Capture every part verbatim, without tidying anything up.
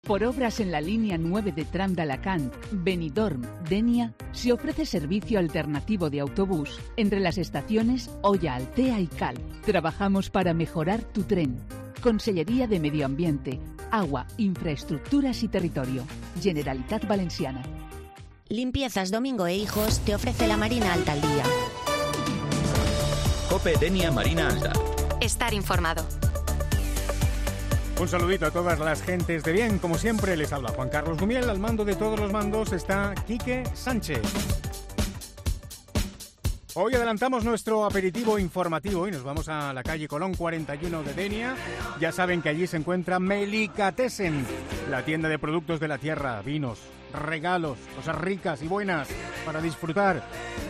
Por obras en la línea nueve de tram de Alacant, Benidorm, Denia, se ofrece servicio alternativo de autobús entre las estaciones Oya, Altea y Cal. Trabajamos para mejorar tu tren. Consellería de Medio Ambiente, Agua, Infraestructuras y Territorio. Generalitat Valenciana. Limpiezas Domingo e Hijos te ofrece la Marina Alta al día. COPE Denia Marina Alta. Estar informado. Un saludito a todas las gentes de bien. Como siempre, les habla Juan Carlos Gumiel. Al mando de todos los mandos está Quique Sánchez. Hoy adelantamos nuestro aperitivo informativo y nos vamos a la calle Colón cuarenta y uno de Denia. Ya saben que allí se encuentra Melicatessen, la tienda de productos de la tierra, vinos, regalos, cosas ricas y buenas para disfrutar.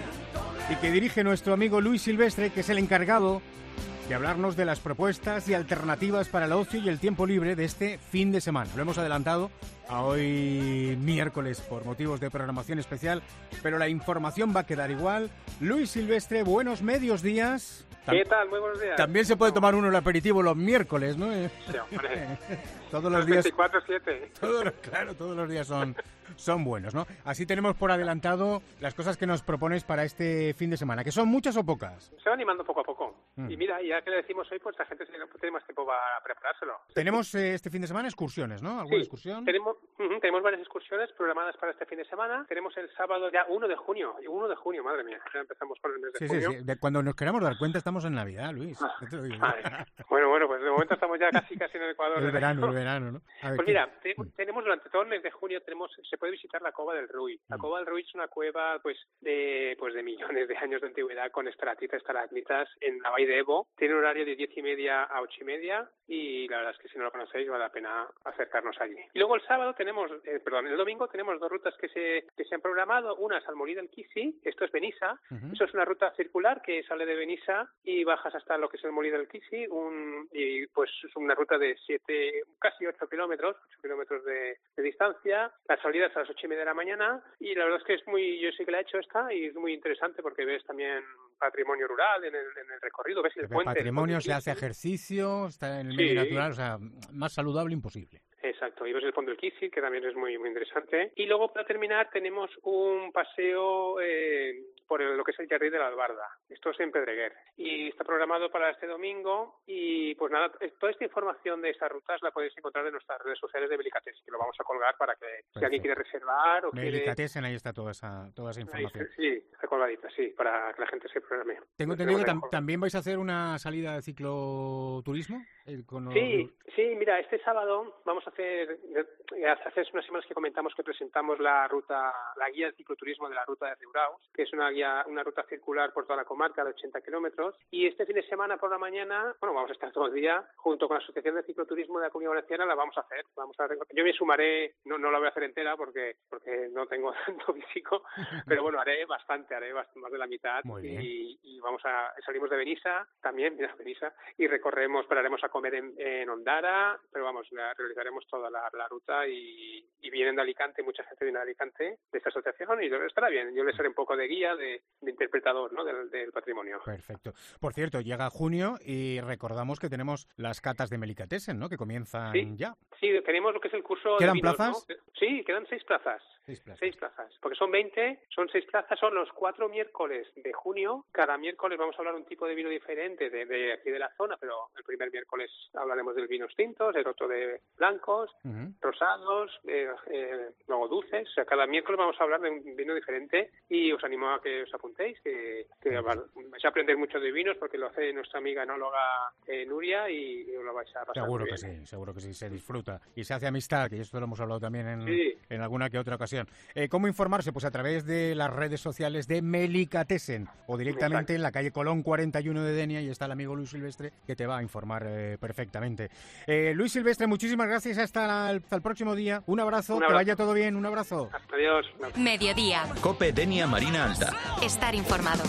Y que dirige nuestro amigo Luis Silvestre, que es el encargado de hablarnos de las propuestas y alternativas para el ocio y el tiempo libre de este fin de semana. Lo hemos adelantado a hoy miércoles por motivos de programación especial, pero la información va a quedar igual. Luis Silvestre, buenos medios días. ¿Qué tal? Muy buenos días. También se puede tomar uno el aperitivo los miércoles, ¿no? Sí, hombre. Todos los días. veinticuatro siete. Todos, claro, todos los días son, son buenos, ¿no? Así tenemos por adelantado las cosas que nos propones para este fin de semana, que son muchas o pocas. Se va animando poco a poco. Mm. Y mira, ya que le decimos hoy, pues la gente tiene más tiempo para preparárselo. Tenemos eh, este fin de semana excursiones, ¿no? ¿Alguna sí, excursión? Tenemos, uh-huh, tenemos varias excursiones programadas para este fin de semana. Tenemos el sábado ya uno de junio. uno de junio, madre mía. Ya empezamos por el mes de sí, junio. Sí, sí. De cuando nos queramos dar cuenta estamos en Navidad, Luis. Ah, te lo digo. Bueno, bueno, pues de momento estamos ya casi casi en el Ecuador. El verano, el verano, ¿no? A ver, pues ¿qué? mira, te, tenemos durante todo el mes de junio tenemos se puede visitar la Cova del Ruy. La Mm. Cova del Ruy es una cueva pues de pues de millones de años de antigüedad con estalactitas, estalagmitas en la Valle de Ebo. Tiene un horario de diez y media a ocho y media y la verdad es que si no lo conocéis vale la pena acercarnos allí. Y luego el sábado tenemos, eh, perdón, el domingo tenemos dos rutas que se que se han programado. Una es al Molí del Quisi, esto es Benissa. Uh-huh. Eso es una ruta circular que sale de Benissa y bajas hasta lo que es el Molí del Quisi, un, y pues es una ruta de siete, casi ocho kilómetros, ocho kilómetros de, de distancia. La salida es a las ocho y media de la mañana y la verdad es que es muy, yo sí que la he hecho esta y es muy interesante porque ves también patrimonio rural en el, en el recorrido, ves el El puente. patrimonio, el se hace ejercicio, está en el Sí. medio natural, o sea, más saludable imposible. Exacto, y ves el fondo del Quisi, que también es muy muy interesante. Y luego, para terminar, tenemos un paseo eh, por el, lo que es el Jardín de la Albarda. Esto es en Pedreguer. Y está programado para este domingo. Y pues nada, toda esta información de estas rutas la podéis encontrar en nuestras redes sociales de Melicatessen, que lo vamos a colgar para que Perfecto. Si alguien quiere reservar o Melicatessen, quiere... ahí está toda esa, toda esa información. Ahí, sí, está colgadita, sí, para que la gente se programe. Tengo entendido que tam- también vais a hacer una salida de cicloturismo. Eh, con los... Sí, sí, mira, este sábado vamos a hacer, hace unas semanas que comentamos que presentamos la ruta, la guía de cicloturismo de la ruta de Riuraus, que es una guía, una ruta circular por toda la comarca de ochenta kilómetros, y este fin de semana por la mañana, bueno, vamos a estar todo el día, junto con la Asociación de Cicloturismo de la Comunidad Valenciana, la vamos a hacer, vamos a, yo me sumaré, no, no la voy a hacer entera porque, porque no tengo tanto físico, pero bueno, haré bastante, haré bastante, más de la mitad, y, y vamos a, salimos de Benissa, también, mira, Benissa, y recorremos, pararemos a comer en, en Ondara, pero vamos, la, realizaremos toda la, la ruta y, y vienen de Alicante, mucha gente viene de Alicante, de esta asociación, y estará bien, yo les haré un poco de guía, de, de interpretador, ¿no?, del, del patrimonio. Perfecto. Por cierto, llega junio y recordamos que tenemos las catas de Melicatessen, ¿no?, que comienzan sí, ya. Sí, tenemos lo que es el curso ¿Quedan de vinos, plazas? ¿no? Sí, quedan seis plazas. Seis plazas. Seis plazas, porque son veinte, son seis plazas, son los cuatro miércoles de junio. Cada miércoles vamos a hablar un tipo de vino diferente de, de aquí de la zona, pero el primer miércoles hablaremos de vinos tintos, el otro de blancos, uh-huh. rosados, eh, eh, luego dulces. O sea, cada miércoles vamos a hablar de un vino diferente y os animo a que os apuntéis, que, que uh-huh. vais a aprender mucho de vinos porque lo hace nuestra amiga enóloga eh, Nuria y, y os lo vais a pasar. Seguro muy que bien. sí, seguro que sí, se disfruta y se hace amistad, que esto lo hemos hablado también en, sí. en alguna que otra ocasión. Eh, ¿Cómo informarse? Pues a través de las redes sociales de Melicatessen o directamente Exacto. en la calle Colón cuarenta y uno de Denia, y está el amigo Luis Silvestre que te va a informar eh, perfectamente. Eh, Luis Silvestre, muchísimas gracias, hasta el, hasta el próximo día. Un abrazo, un abrazo, que vaya todo bien, un abrazo. Adiós. Mediodía. COPE Denia Marina Alta. Estar informado.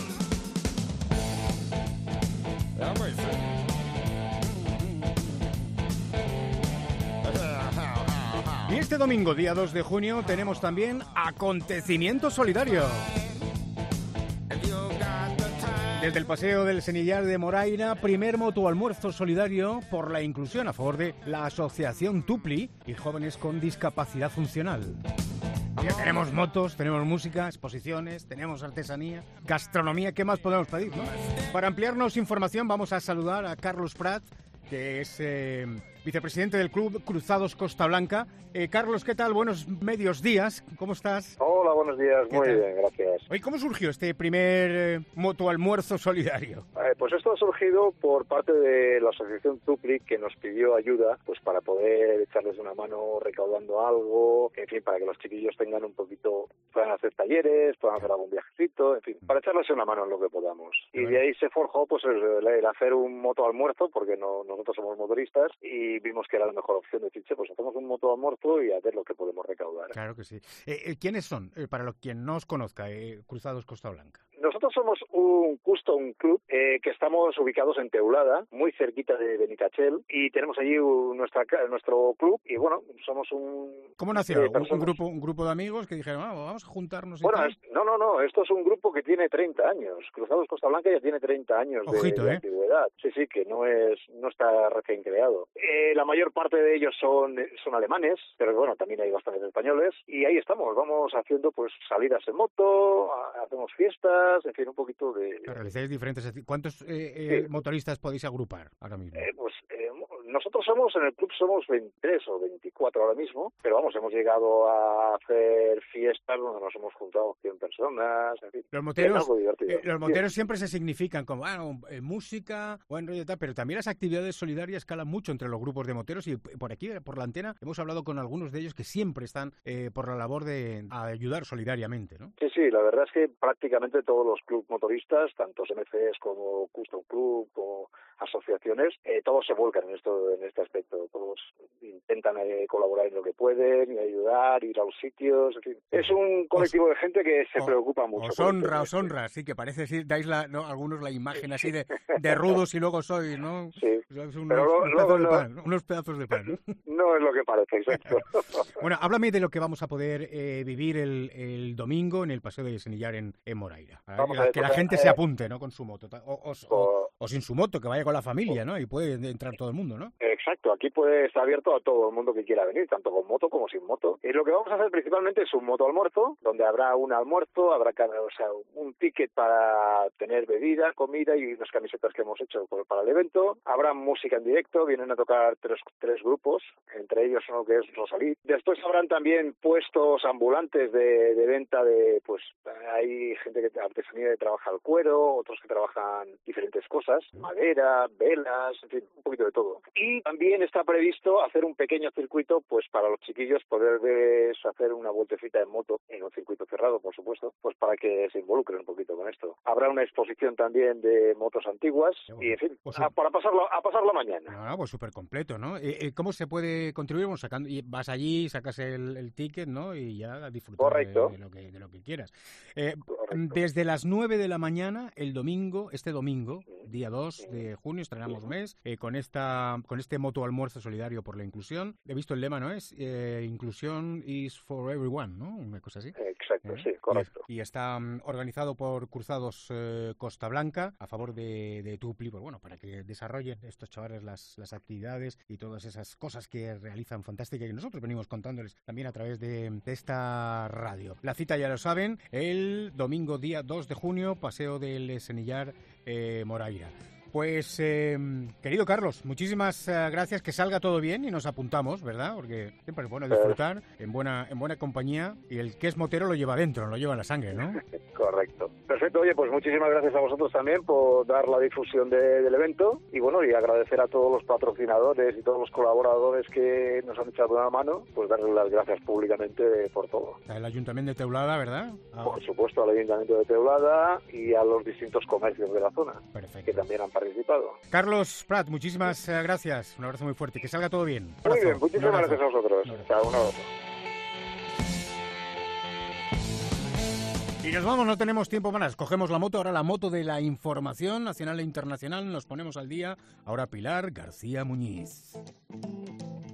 Y este domingo, día dos de junio, tenemos también acontecimiento solidario. Desde el Paseo del Senillar de Moraira, primer motoalmuerzo solidario por la inclusión a favor de la Asociación Tupli y jóvenes con discapacidad funcional. Ya tenemos motos, tenemos música, exposiciones, tenemos artesanía, gastronomía, ¿qué más podemos pedir, no? Para ampliarnos información vamos a saludar a Carlos Prat, que es eh, vicepresidente del Club Cruzados Costa Blanca. Eh, Carlos, ¿qué tal? Buenos medios días, ¿cómo estás? Hola, buenos días, muy tal? Bien, gracias. Oye, ¿cómo surgió este primer eh, motoalmuerzo solidario? Eh, pues esto ha surgido por parte de la Asociación Tupli, que nos pidió ayuda pues para poder echarles una mano recaudando algo, en fin, para que los chiquillos tengan un poquito, puedan hacer talleres, puedan hacer algún viajecito, en fin, para echarles una mano en lo que podamos. Y de ahí se forjó pues el, el hacer un motoalmuerzo, porque no, nosotros somos motoristas, y vimos que era la mejor opción de decir, che, pues hacemos un motoalmuerzo y a ver lo que podemos recaudar. Claro que sí. Eh, ¿Quiénes son, eh, para quien no os conozca, eh, Cruzados Costa Blanca? Nosotros somos un custom club eh, que estamos ubicados en Teulada, muy cerquita de Benitachell, y tenemos allí un, nuestra, nuestro club, y bueno, somos un... ¿Cómo nació? Eh, ¿Un, un, grupo, ¿Un grupo de amigos que dijeron, ah, vamos a juntarnos? Bueno, es, no, no, no, esto es un grupo que tiene treinta años. Cruzados Costa Blanca ya tiene treinta años de, Ojito, de ¿eh? antigüedad. Sí, sí, que no es no está recién creado. Eh, la mayor parte de ellos son, son alemanes, pero bueno, también hay bastantes españoles, y ahí estamos, vamos haciendo pues salidas en moto, hacemos fiestas, en fin, un poquito de... Realizáis diferentes... ¿Cuántos eh, eh, sí. motoristas podéis agrupar ahora mismo? Eh, pues eh, nosotros somos, en el club somos veintitrés o veinticuatro ahora mismo, pero vamos, hemos llegado a hacer fiestas donde nos hemos juntado cien personas, en fin. Los moteros, eh, los moteros sí. siempre se significan como, bueno, eh, música, buen rollo y tal, pero también las actividades solidarias escalan mucho entre los grupos de moteros, y por aquí, por la antena, hemos hablado con algunos de ellos que siempre están eh, por la labor de ayudar solidariamente, ¿no? Sí, sí, la verdad es que prácticamente todos los clubes motoristas, tanto M C Es como Custom Club o asociaciones, eh, todos se vuelcan en esto, en este aspecto. Todos intentan eh, colaborar en lo que pueden y ayudar, ir a los sitios, en fin. Es un colectivo os, de gente que se os, preocupa mucho. Os honra, os honra, sí, que parece, sí, dais la, ¿no? algunos la imagen así de, de rudos y luego sois, ¿no? Sí. Unos, Pero lo, unos, luego pedazos no, de pan, unos pedazos de pan, ¿no? No es lo que parece, exacto. Bueno, háblame de lo que vamos a poder eh, vivir el, el domingo en el Paseo de Senillar en, en Moraira. Que, la, ver, que la gente eh, se apunte, ¿no? Con su moto. O, o, o, o sin su moto, que vaya con la familia, ¿no? Y puede entrar todo el mundo, ¿no? Exacto, aquí puede estar abierto a todo el mundo que quiera venir, tanto con moto como sin moto. Y lo que vamos a hacer principalmente es un moto almuerzo, donde habrá un almuerzo, habrá o sea, un ticket para tener bebida, comida y unas camisetas que hemos hecho para el evento. Habrá música en directo, vienen a tocar tres, tres grupos, entre ellos uno que es Rosalí. Después habrán también puestos ambulantes de, de venta de, pues, hay gente que artesanía que trabaja el cuero, otros que trabajan diferentes cosas, madera, velas, en fin, un poquito de todo. Y también está previsto hacer un pequeño circuito, pues para los chiquillos poder ver, hacer una vueltecita en moto, en un circuito cerrado, por supuesto, pues para que se involucren un poquito con esto. Habrá una exposición también de motos antiguas bueno, y, en fin, pues, a, para pasarlo, a pasar la mañana. No, no, pues súper completo, ¿no? Eh, ¿Cómo se puede contribuir? Bueno, sacando, vas allí, sacas el, el ticket, ¿no? Y ya disfrutar de, de, lo que, de lo que quieras. Eh, desde las nueve de la mañana, el domingo, este domingo, sí. día dos sí. de junio, estrenamos sí. mes, eh, con esta con este moto almuerzo solidario por la inclusión. He visto el lema, ¿no? Es eh, inclusión is for everyone, ¿no? Una cosa así. Exacto, ¿Eh? sí, correcto. Y, y está um, organizado por Cruzados eh, Costa Blanca a favor de, de Tupli, pues bueno, para que desarrollen estos chavales las, las actividades y todas esas cosas que realizan fantásticas y que nosotros venimos contándoles también a través de, de esta radio. La cita ya lo saben, el domingo día dos de junio, Paseo del Senillar, eh, Moraira. Pues, eh, querido Carlos, muchísimas uh, gracias, que salga todo bien y nos apuntamos, ¿verdad? Porque siempre es bueno disfrutar en buena en buena compañía y el que es motero lo lleva dentro, lo lleva en la sangre, ¿no? Correcto. Perfecto, oye, pues muchísimas gracias a vosotros también por dar la difusión de, del evento y bueno, y agradecer a todos los patrocinadores y todos los colaboradores que nos han echado una mano, pues darles las gracias públicamente por todo. El Ayuntamiento de Teulada, ¿verdad? Ah. Por supuesto, al Ayuntamiento de Teulada y a los distintos comercios de la zona. Perfecto. Que también han participado. Carlos Prat, muchísimas gracias. Un abrazo muy fuerte. Que salga todo bien. Muy bien, muchísimas gracias a vosotros. Chao, un abrazo. Y nos vamos, no tenemos tiempo más. Cogemos la moto, ahora la moto de la información nacional e internacional. Nos ponemos al día. Ahora Pilar García Muñiz.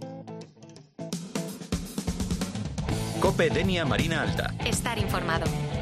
COPE Denia Marina Alta. Estar informado.